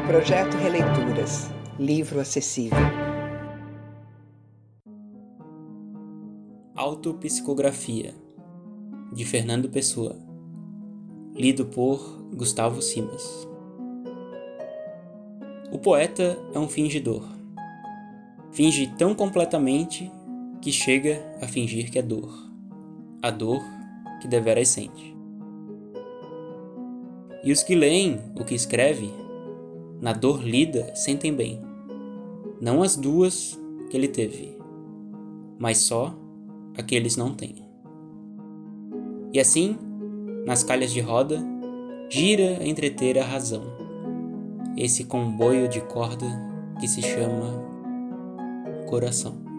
Projeto Releituras, livro acessível. Autopsicografia, de Fernando Pessoa, lido por Gustavo Simas. O poeta é um fingidor. Finge tão completamente que chega a fingir que é dor. A dor que deveras sente. E os que leem o que escreve, na dor lida sentem bem. Não as duas que ele teve, mas só a que eles não têm. E assim, nas calhas de roda, gira a entreter a razão, esse comboio de corda que se chama coração.